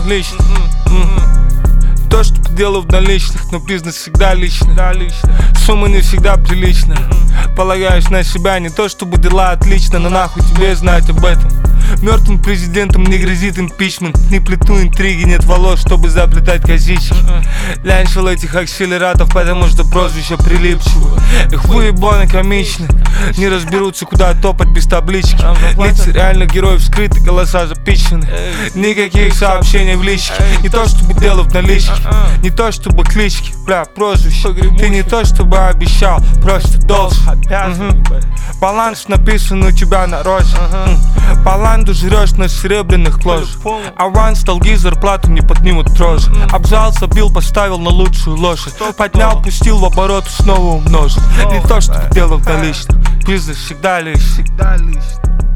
отлично. То, что делаю в наличных, но бизнес всегда личный. Сумма не всегда прилична. Полагаюсь на себя, не то чтобы дела отлично, но нахуй тебе знать об этом. Мертвым президентом не грозит импичмент. Не плету интриги, нет волос, чтобы заплетать косички. Лянчил этих акселератов, потому что прозвища прилипчивы. Их выебаны комичны. Не разберутся, куда топать без таблички. Лица реальных героев скрыты, голоса запичены. Никаких сообщений в личке. Не то чтобы дело в наличке, не то чтобы клички, бля, прозвище. Ты не то чтобы обещал, просто должен. Баланс написан у тебя на розе. Паланду жрешь на серебряных ложах. Аванс, долги, зарплату не поднимут трожи. Обжал, забил, поставил на лучшую лошадь. Поднял, пустил в оборот, снова умножил. Не то чтобы дело в наличных, бизнес всегда лишь.